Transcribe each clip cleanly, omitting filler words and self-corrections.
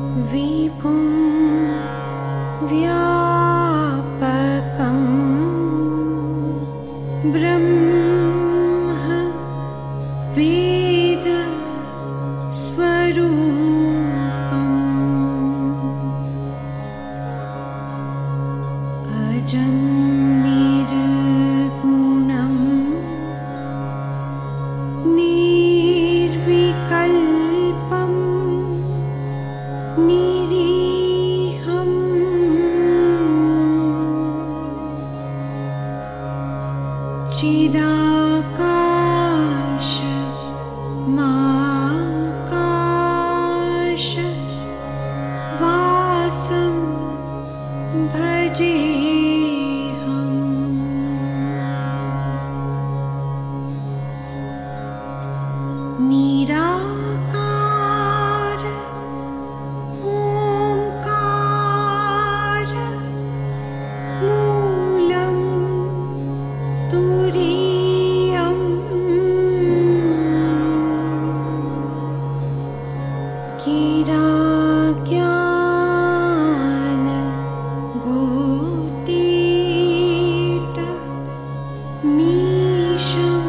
विभुं व्यापकं ब्रह्म वेद स्वरूपम् अजं निर्गुणं निर्विकल्पं निरीहं चिदाकाश माकाश वासं भजेऽहम् निराकार ओंकार मूलं तुरीयम् गिराज्ञान गोतीत मीशं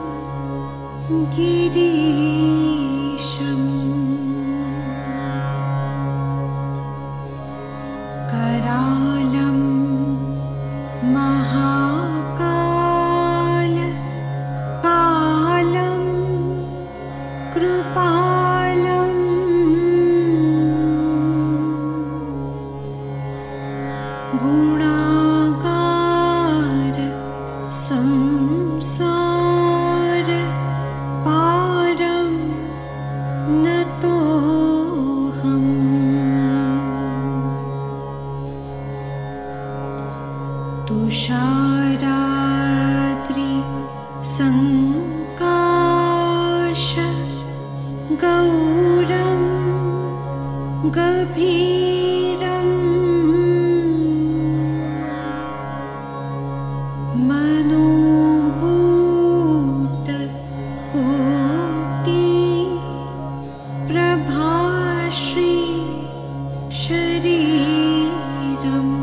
गिरीशम् करालं महाकाल कालं कृपालं गुणागार संसार पारं नतोऽहम् तुषाराद्रि संकाश गौरं गभीरम् मनोभूत कोटि प्रभाश्री शरीरम्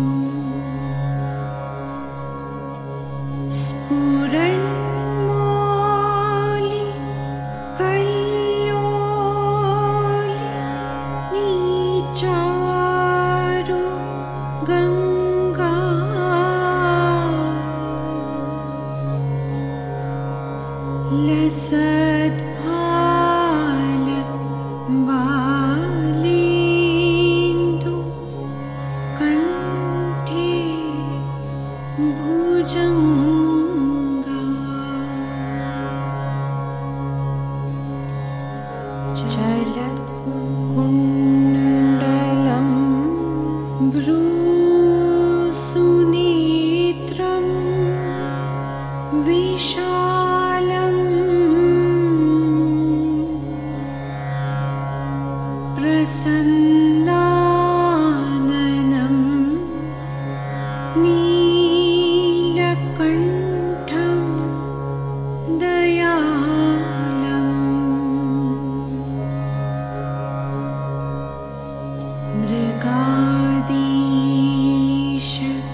स्फुरन्मौलि कल्लोलि नीचारु गङ्गा लसद्भाल बालेन्दु कण्ठे भुजङ्गा चलत्कुण्डलं भ्रूसुनेत्रं विशालं प्रसन्नाननं नीलकण्ठं दयालम् मृगादीश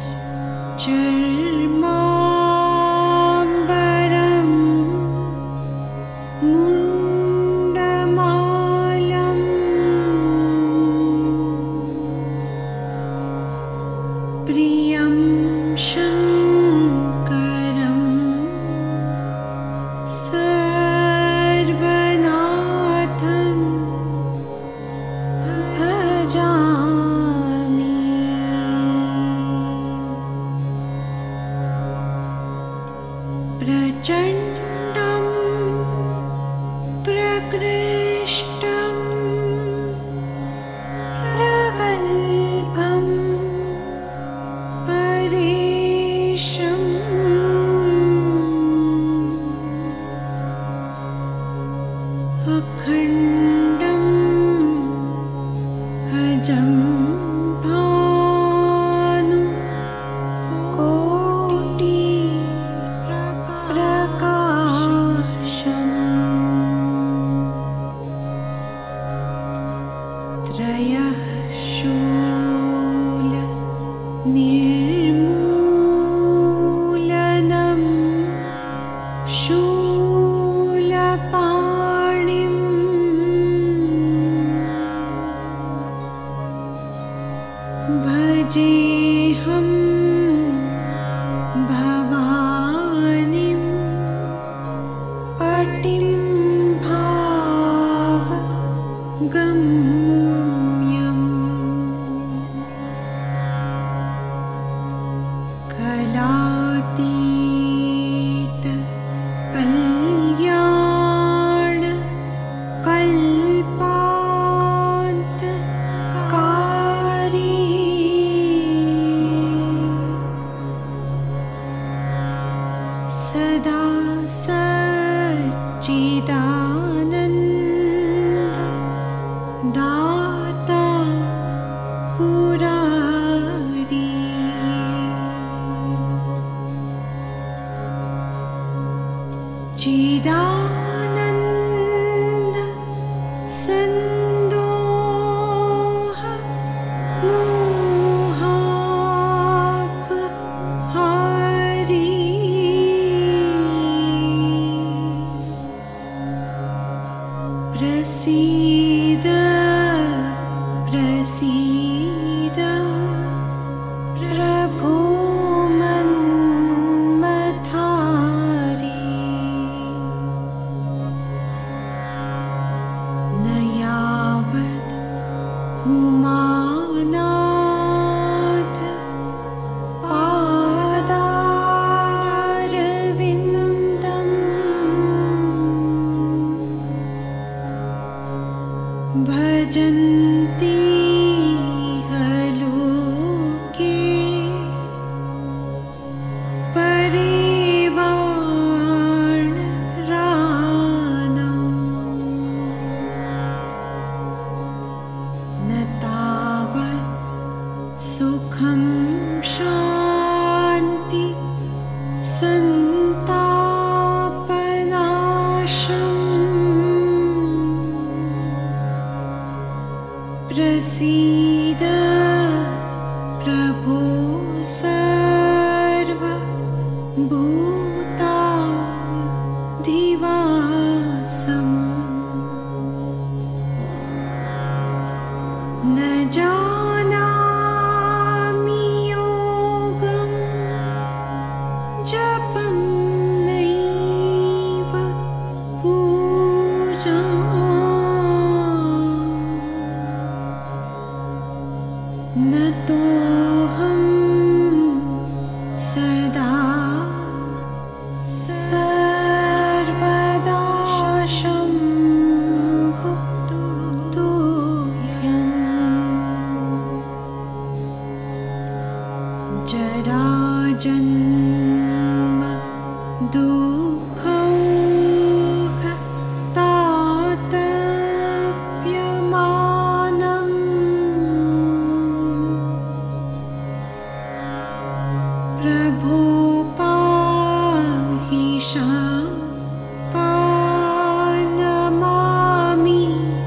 चर्माम्बरं मुण्डमालं प्रियं शङ्करं सर्वनाथं भजामि प्रचण्डं प्रकृष्टं प्रगल्भं परेशम् अखण्डं अजं भानु कोटि प्रकाशम् त्रयः शूल निर्मूलनम् शूलपाणिम् भजेऽहं भवानीं पटिं भावगम्यम् कलातीत कल्याण कल्पान्तकारी सदा सच्चिदानन्द दाता पुरारी चिदानन्द सन्दोह मोहापहारी प्रसीद प्रसीद प्रभो मन्मथारी न यावत् उमानाथ पादारविन्दम् भजन्ति लोके परिवाणराणाम् न तावत् सुखं शान्ति सन्तापनाशम् प्रसीद प्रभो सर्वभूताधिवासम् न जानामि योगं जपं नैव पूजाम् न तोऽहं सदा सर्वदा शम्भुतुभ्यम् जराजन्म दुःखौघ तातप्यमानम् प्रभो पाहि नमामि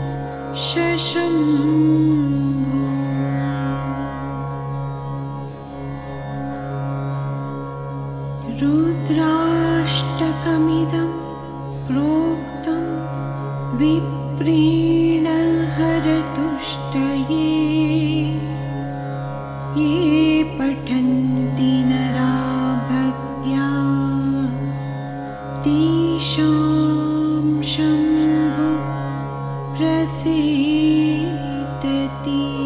शशम्भो रुद्राष्टकमिदं प्रोक्तं विप्रेण हरतुष्टये ये पठन्ति नरा भक्त्या तेषां शम्भो प्रसीदति।